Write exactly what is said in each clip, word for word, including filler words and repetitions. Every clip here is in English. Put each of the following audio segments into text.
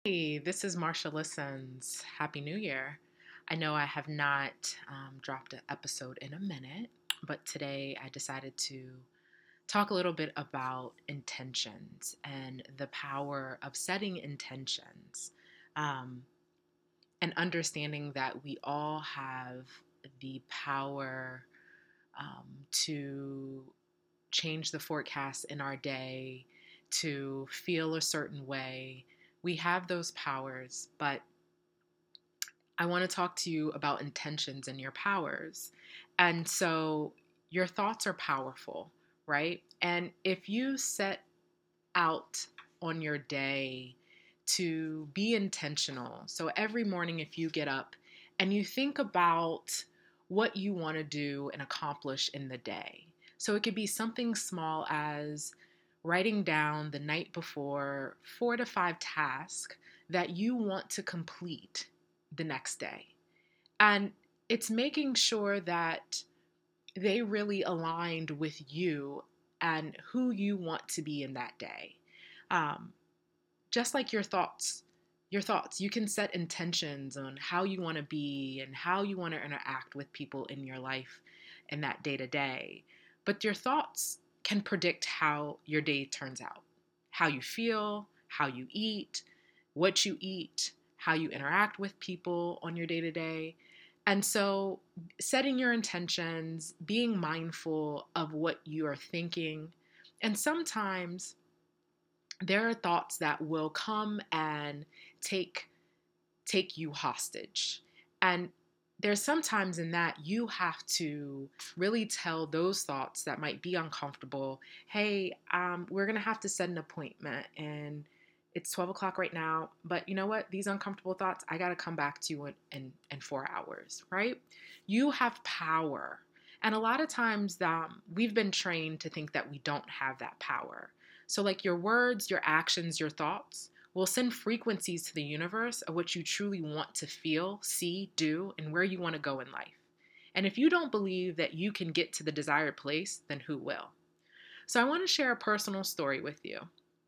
Hey, this is Marsha Listens. Happy New Year. I know I have not um, dropped an episode in a minute, but today I decided to talk a little bit about intentions and the power of setting intentions um, and understanding that we all have the power um, to change the forecast in our day, to feel a certain way. We have those powers, but I want to talk to you about intentions and your powers. And so your thoughts are powerful, right? And if you set out on your day to be intentional, so every morning if you get up and you think about what you want to do and accomplish in the day. So it could be something small as writing down the night before four to five tasks that you want to complete the next day. And it's making sure that they really aligned with you and who you want to be in that day. Um, just like your thoughts, your thoughts, you can set intentions on how you want to be and how you want to interact with people in your life in that day to day. But your thoughts can predict how your day turns out, how you feel, how you eat, what you eat, how you interact with people on your day to day. And so, setting your intentions, being mindful of what you are thinking, and sometimes there are thoughts that will come and take take you hostage. And there's sometimes in that you have to really tell those thoughts that might be uncomfortable, hey, um, we're going to have to set an appointment and it's twelve o'clock right now. But you know what? These uncomfortable thoughts, I got to come back to you in, in, in four hours, right? You have power. And a lot of times um, we've been trained to think that we don't have that power. So, like your words, your actions, your thoughts, will send frequencies to the universe of what you truly want to feel, see, do, and where you want to go in life. And if you don't believe that you can get to the desired place, then who will? So I want to share a personal story with you.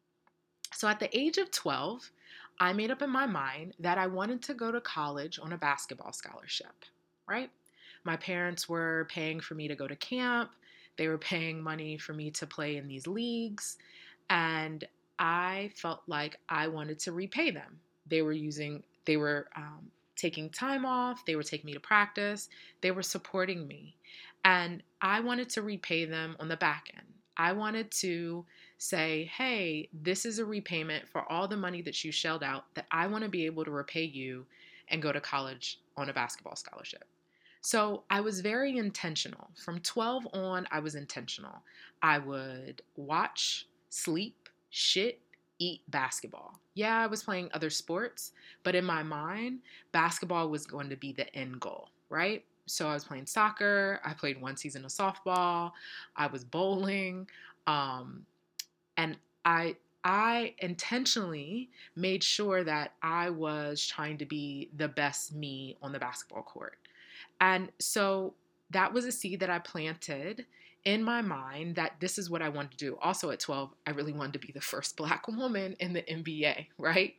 So at the age of twelve, I made up in my mind that I wanted to go to college on a basketball scholarship, right? My parents were paying for me to go to camp. They were paying money for me to play in these leagues. And I felt like I wanted to repay them. They were using, they were um, taking time off. They were taking me to practice. They were supporting me. And I wanted to repay them on the back end. I wanted to say, hey, this is a repayment for all the money that you shelled out that I want to be able to repay you and go to college on a basketball scholarship. So I was very intentional. From twelve on, I was intentional. I would watch, sleep, shit, eat basketball. Yeah, I was playing other sports, but in my mind, basketball was going to be the end goal, right? So I was playing soccer. I played one season of softball. I was bowling. Um, and I I intentionally made sure that I was trying to be the best me on the basketball court. And so that was a seed that I planted in my mind that this is what I wanted to do. Also at twelve, I really wanted to be the first Black woman in the N B A, right?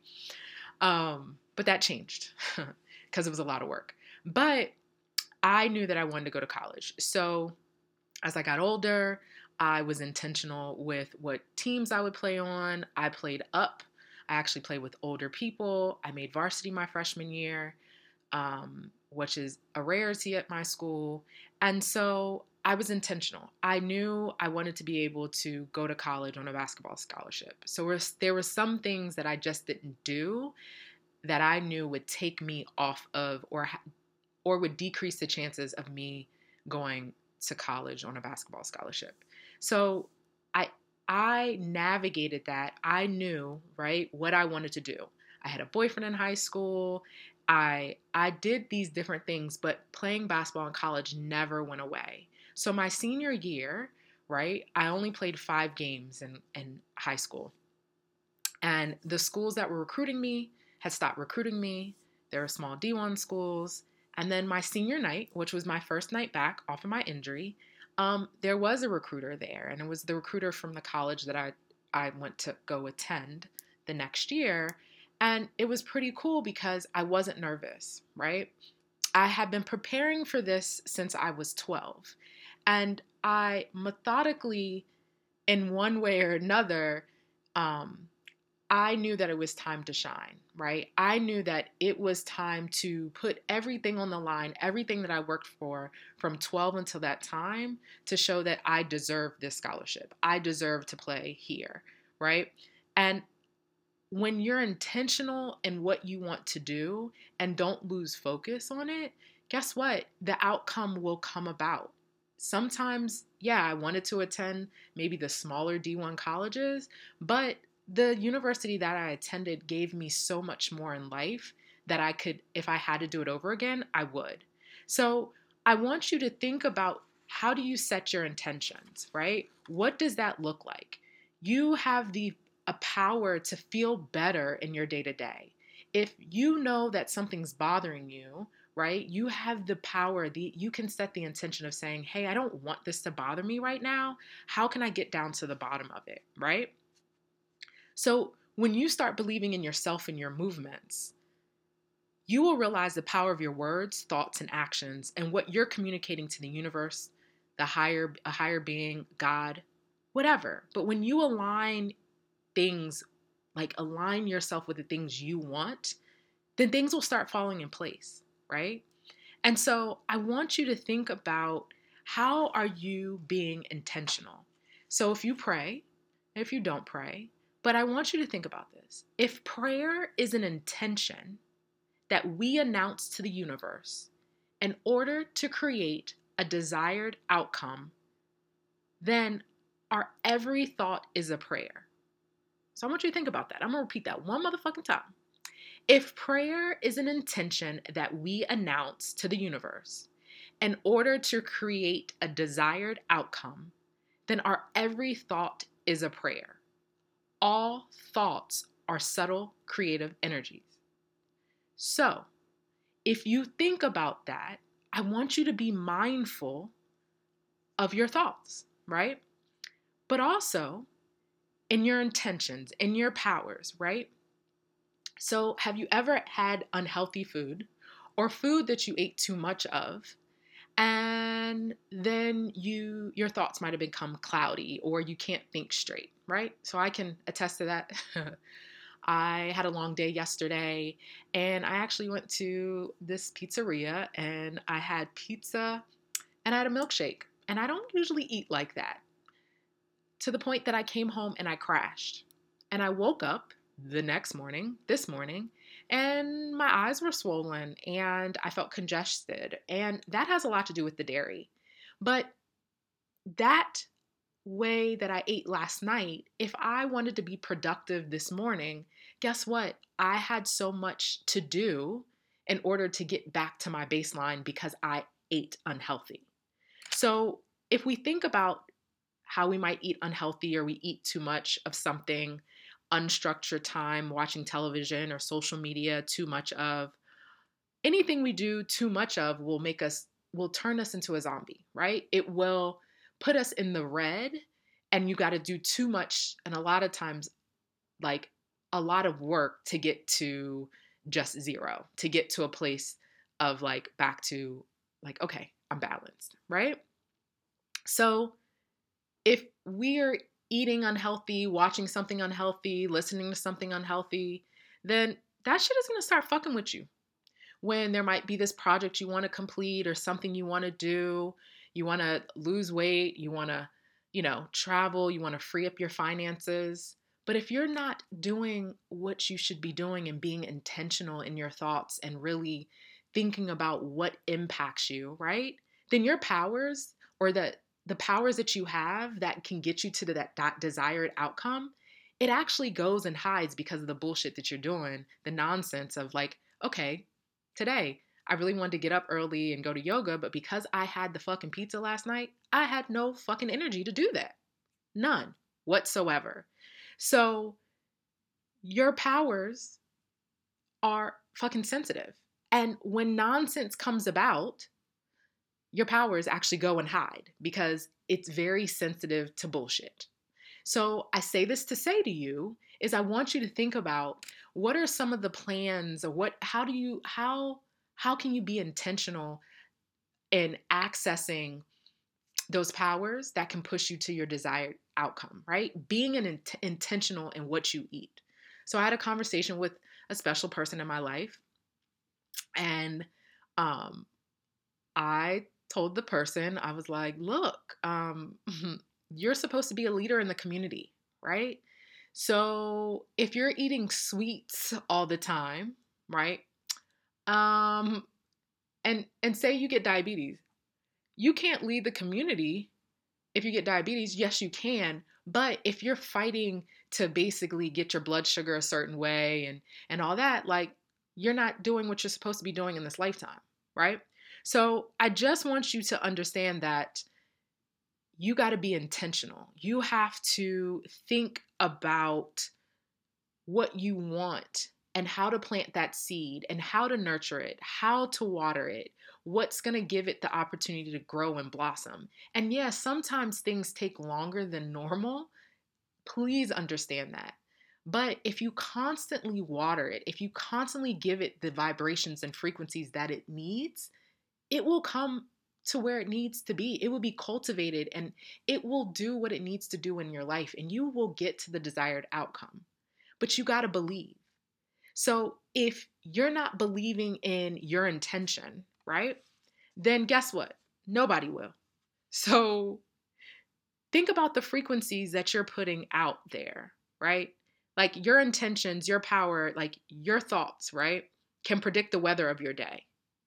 Um, but that changed because it was a lot of work. But I knew that I wanted to go to college. So as I got older, I was intentional with what teams I would play on. I played up. I actually played with older people. I made varsity my freshman year, um, which is a rarity at my school. And so I was intentional. I knew I wanted to be able to go to college on a basketball scholarship. So there were some things that I just didn't do that I knew would take me off of or or would decrease the chances of me going to college on a basketball scholarship. So I I navigated that. I knew, right, what I wanted to do. I had a boyfriend in high school. I I did these different things, but playing basketball in college never went away. So my senior year, right, I only played five games in, in high school. And the schools that were recruiting me had stopped recruiting me. There were small D one schools. And then my senior night, which was my first night back off of my injury, um, there was a recruiter there. And it was the recruiter from the college that I, I went to go attend the next year. And it was pretty cool because I wasn't nervous, right? I had been preparing for this since I was twelve. And I methodically, in one way or another, um, I knew that it was time to shine, right? I knew that it was time to put everything on the line, everything that I worked for from twelve until that time, to show that I deserve this scholarship. I deserve to play here, right? And when you're intentional in what you want to do and don't lose focus on it, guess what? The outcome will come about. Sometimes, yeah, I wanted to attend maybe the smaller D one colleges, but the university that I attended gave me so much more in life that I could, if I had to do it over again, I would. So I want you to think about, how do you set your intentions, right? What does that look like? You have the a power to feel better in your day to day. If you know that something's bothering you, right, you have the power, the, you can set the intention of saying, hey, I don't want this to bother me right now. How can I get down to the bottom of it, right? So when you start believing in yourself and your movements, you will realize the power of your words, thoughts, and actions, and what you're communicating to the universe, the higher, a higher being, God, whatever. But when you align things, like align yourself with the things you want, then things will start falling in place, right? And so I want you to think about, how are you being intentional? So if you pray, if you don't pray, but I want you to think about this. If prayer is an intention that we announce to the universe in order to create a desired outcome, then our every thought is a prayer. So I want you to think about that. I'm going to repeat that one motherfucking time. If prayer is an intention that we announce to the universe in order to create a desired outcome, then our every thought is a prayer. All thoughts are subtle creative energies. So if you think about that, I want you to be mindful of your thoughts, right? But also in your intentions, in your powers, right? So have you ever had unhealthy food or food that you ate too much of, and then you your thoughts might have become cloudy or you can't think straight, right? So I can attest to that. I had a long day yesterday, and I actually went to this pizzeria and I had pizza and I had a milkshake, and I don't usually eat like that. To the point that I came home and I crashed. And I woke up the next morning, this morning, and my eyes were swollen and I felt congested. And that has a lot to do with the dairy. But that way that I ate last night, if I wanted to be productive this morning, guess what? I had so much to do in order to get back to my baseline because I ate unhealthy. So if we think about how we might eat unhealthy, or we eat too much of something, unstructured time, watching television or social media, too much of anything we do too much of will make us, will turn us into a zombie, right? It will put us in the red, and you got to do too much. And a lot of times, like a lot of work to get to just zero, to get to a place of like back to like, okay, I'm balanced, right? So if we're eating unhealthy, watching something unhealthy, listening to something unhealthy, then that shit is going to start fucking with you. When there might be this project you want to complete or something you want to do, you want to lose weight, you want to, you know, travel, you want to free up your finances. But if you're not doing what you should be doing and being intentional in your thoughts and really thinking about what impacts you, right? Then your powers, or the the powers that you have that can get you to the, that, that desired outcome, it actually goes and hides because of the bullshit that you're doing, the nonsense of like, okay, today I really wanted to get up early and go to yoga, but because I had the fucking pizza last night, I had no fucking energy to do that. None whatsoever. So your powers are fucking sensitive. And when nonsense comes about, your powers actually go and hide because it's very sensitive to bullshit. So I say this to say to you is I want you to think about what are some of the plans or what how do you how how can you be intentional in accessing those powers that can push you to your desired outcome, right? Being an int- intentional in what you eat. So I had a conversation with a special person in my life, and um, I told the person, I was like, look, um, you're supposed to be a leader in the community, right? So if you're eating sweets all the time, right? Um, and and say you get diabetes, you can't lead the community if you get diabetes. Yes, you can, but if you're fighting to basically get your blood sugar a certain way and and all that, like you're not doing what you're supposed to be doing in this lifetime, right? So I just want you to understand that you got to be intentional. You have to think about what you want and how to plant that seed and how to nurture it, how to water it, what's going to give it the opportunity to grow and blossom. And yes, yeah, sometimes things take longer than normal. Please understand that. But if you constantly water it, if you constantly give it the vibrations and frequencies that it needs, it will come to where it needs to be. It will be cultivated and it will do what it needs to do in your life and you will get to the desired outcome. But you got to believe. So if you're not believing in your intention, right, then guess what? Nobody will. So think about the frequencies that you're putting out there, right? Like your intentions, your power, like your thoughts, right, can predict the weather of your day.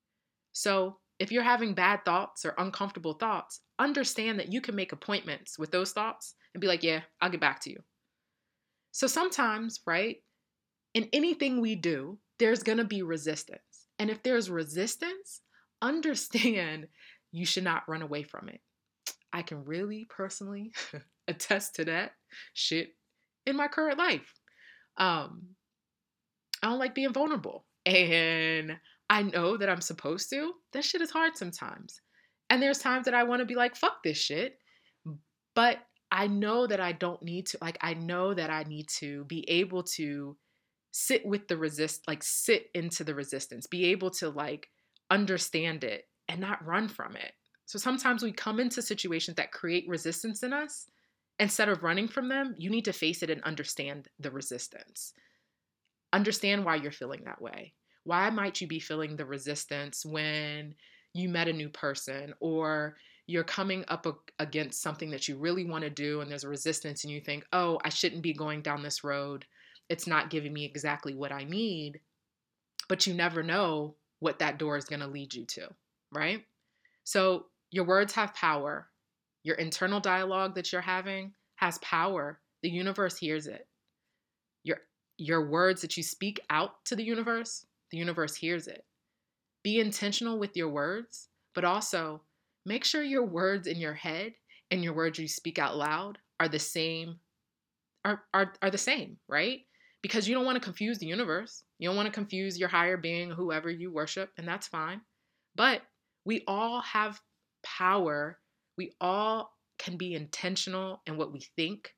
So if you're having bad thoughts or uncomfortable thoughts, understand that you can make appointments with those thoughts and be like, yeah, I'll get back to you. So sometimes, right, in anything we do, there's going to be resistance. And if there's resistance, understand you should not run away from it. I can really personally attest to that shit in my current life. Um, I don't like being vulnerable. And I know that I'm supposed to. That shit is hard sometimes. And there's times that I want to be like, fuck this shit. But I know that I don't need to. Like, I know that I need to be able to sit with the resist, like sit into the resistance, be able to like understand it and not run from it. So sometimes we come into situations that create resistance in us. Instead of running from them, you need to face it and understand the resistance. Understand why you're feeling that way. Why might you be feeling the resistance when you met a new person or you're coming up against something that you really want to do and there's a resistance and you think, oh, I shouldn't be going down this road. It's not giving me exactly what I need, but you never know what that door is going to lead you to, right? So your words have power. Your internal dialogue that you're having has power. The universe hears it. Your, your words that you speak out to the universe, the universe hears it. Be intentional with your words, but also make sure your words in your head and your words you speak out loud are the same, are, are, are the same, right? Because you don't want to confuse the universe. You don't want to confuse your higher being, whoever you worship, and that's fine. But we all have power. We all can be intentional in what we think.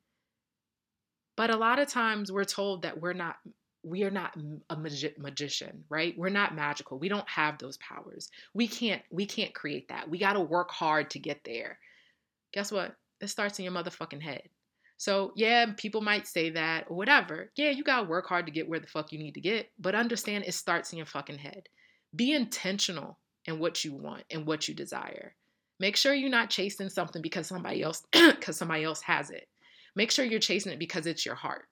But a lot of times we're told that we're not, we are not a magi- magician, right? We're not magical. We don't have those powers. We can't, we can't create that. We got to work hard to get there. Guess what? It starts in your motherfucking head. So yeah, people might say that or whatever. Yeah, you gotta work hard to get where the fuck you need to get, but understand it starts in your fucking head. Be intentional in what you want and what you desire. Make sure you're not chasing something because somebody else, because somebody else has it. Make sure you're chasing it because it's your heart.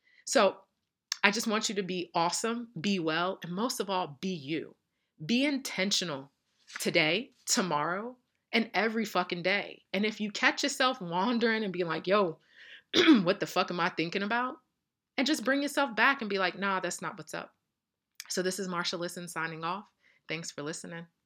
So I just want you to be awesome, be well, and most of all, be you. Be intentional today, tomorrow, and every fucking day. And if you catch yourself wandering and being like, yo, what the fuck am I thinking about? And just bring yourself back and be like, nah, that's not what's up. So this is Marsha Listen signing off. Thanks for listening.